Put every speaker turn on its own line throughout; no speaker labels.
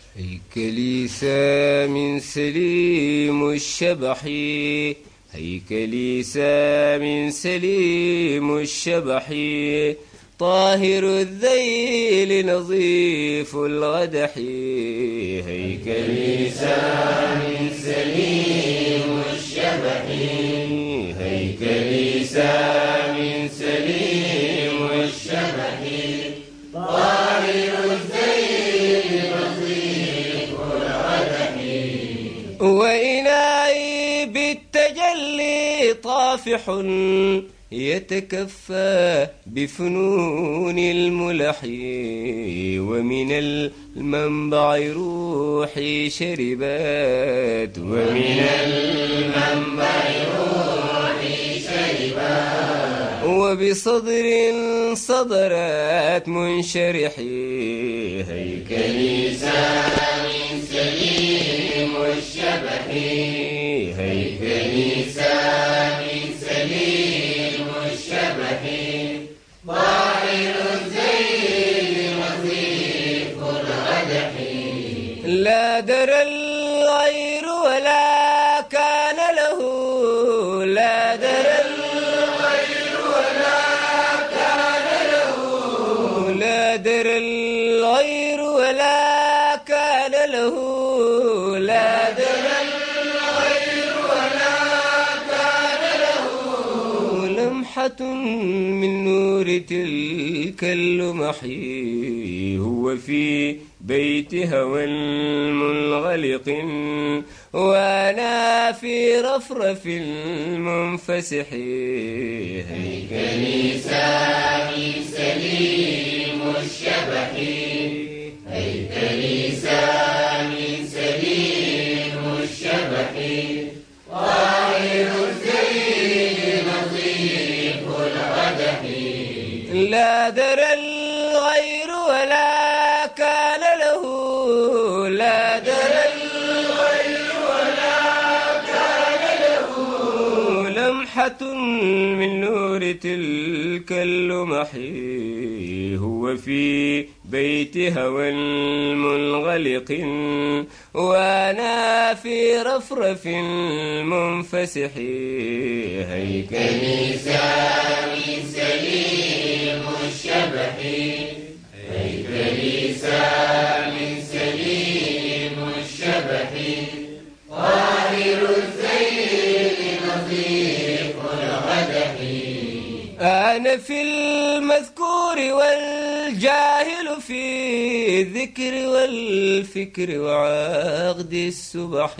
هيكلي سام سليم الشبح، هيكلي سام سليم الشبح، طاهر الذيل نظيف الغدح. هيكلي سام سليم الشبح، هيكلي سام سليم الشبح، طاهر الذيل نظيف الغدح. وإناي بالتجلي طافح يتكفى بفنون الملح، ومن المنبع روحي شربات، ومن المنبع روحي شربات، وبصدر صدرات منشرحي. هيكلي سام سليم الشبح، هيكلي سام سليم الشبح، طاهر الذيل نظيف الغدح. لا درى الغير ولا كان له، لا درى الغير ولا كان له، لا درى الغير ولا كان له، لا درى الغير ولا كان له. لمحة من نور تلك اللمح، هو في بيت هوى منغلق، وأنا في رفرف منفسح. هيكلي سام سليم الشبح، هيكلي سام سليم الشبح، طاهر الذيل نظيف الغدح. لا درى الغير ولا كان له، لا درى الغير ولا كان له. لمحة من نور تلك اللمح، هو في بيت هوى منغلق، وأنا في رفرف منفسح. هيكلي سام سليم الشبح، هيكلي سام سليم الشبح، طاهر الذيل نظيف الغدح. أنا في المذكور والجاهل في الذكر والفكر وعقد السبح،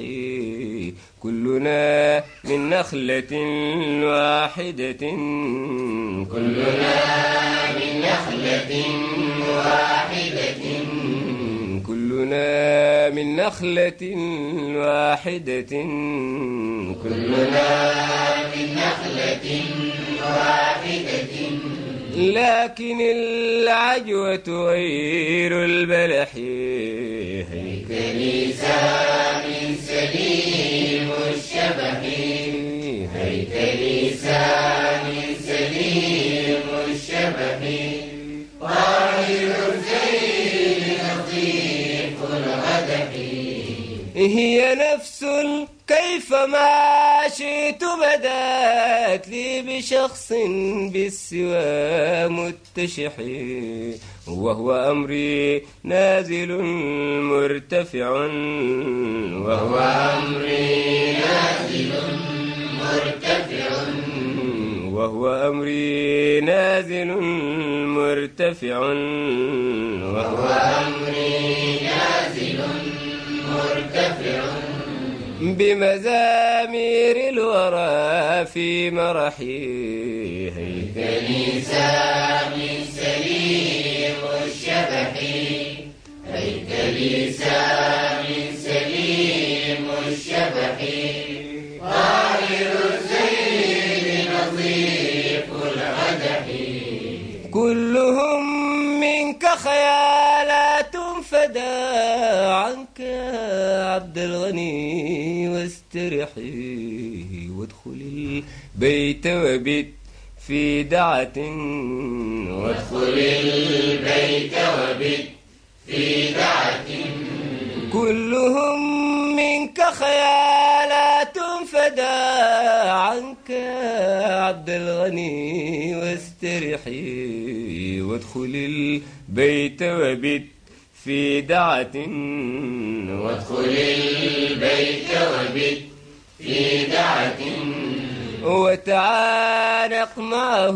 كلنا من نخلة واحدة، كلنا من نخلة واحدة، كلنا من نخلة واحدة، كلنا من نخلة واحدة. لكن العجوة غير البلح. هيكلي سام سليم الشبح، هيكلي سام سليم الشبح، طاهر الذيل نظيف الغدح. هي نفس كيفما شئت بدات لي بشخص بالسوى متشح، وهو أمري نازل مرتفع، وهو أمري نازل مرتفع، وهو أمري نازل مرتفع، وهو أمري نازل مرتفع. بمزامير الورى في مرحي. هيكلي سام سليم الشبح، هيكلي سام سليم الشبح، طاهر الذيل نظيف الغدح. كلهم منك خيالات فدا عنك عبد الغني واسترحي، وادخل البيت وبت في دعة، وادخل البيت وبت في دعة، كلهم منك خيالات فدا عنك عبد الغني واسترحي وادخل البيت وبت في دعة
وادخل البيت وبت في دعة
وتعانق معه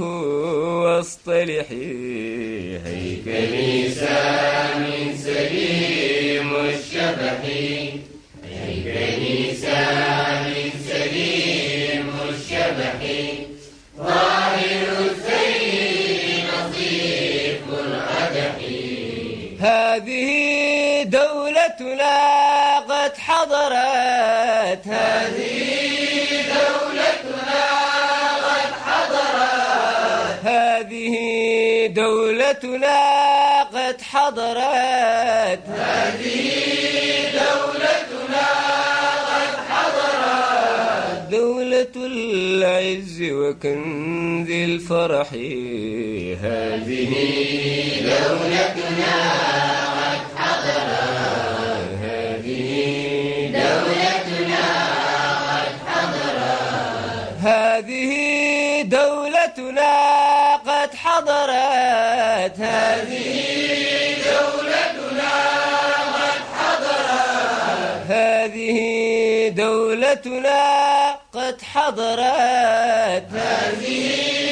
واصطلحي
كنيسة من سليم الشبح كنيسة من سليم الشبح ظاهر الزين نظيف القدح
هذه دولتنا قد حضرت
هذه دولتنا قد حضرت
هذه دولتنا قد حضرت
هذه دولتنا قد حضرت
دولة العز وكنز الفرح
هذه دولتنا قد حضرت هذه دولتنا قد حضرت
هذه دولتنا قد حضرت
هذه دولتنا قد حضرت
هذه دولتنا قد حضرت
هذه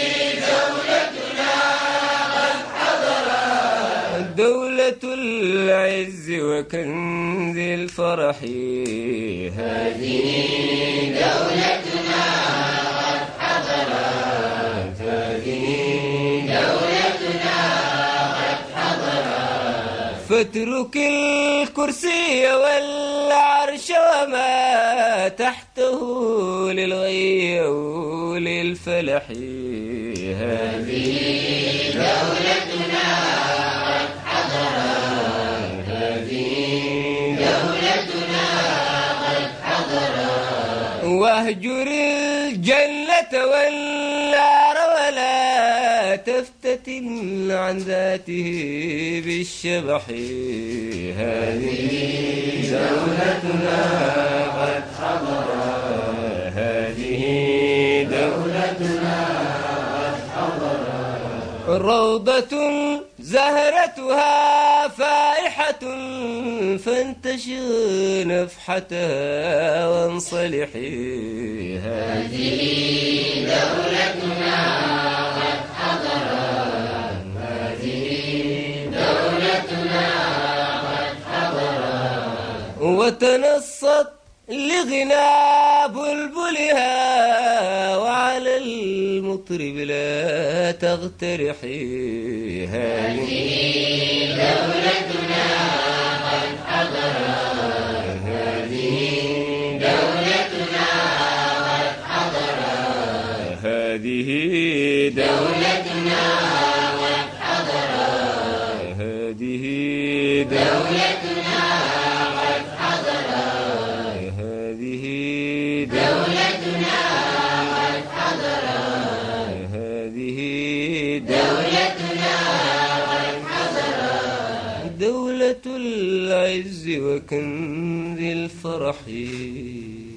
دولتنا قد حضرت
دولة العز وكنز الفرح
هذه دولتنا قد حضرت هذه دولتنا قد حضرت
فاترك الكرسي والعرش وما تحته للغي وللفلح
هذه دولتنا قد حضرت هذه دولتنا قد حضرت
واهجر الجنة والنار ولا تفتتن عن ذاته بالشبح
هذه دولتنا قد حضرت هذه دولتنا قد حضرت
روضة زهرتها فائحة فانتشر نفحتها وانصلحي
هذه دولتنا قد حضرت هذه دولتنا قد حضرت
وتنصت لغنى بلبلها وعلى المطرب لا تغترحي
هذه دولتنا قد حضرت هذه دولتنا قد حضرت
هذه
دولتنا قد حضرت
هذه
دولتنا قد حضرت
هذه
دولتنا قد حضرت
هذه
دولتنا قد حضرت
دولة العز وكنز الفرح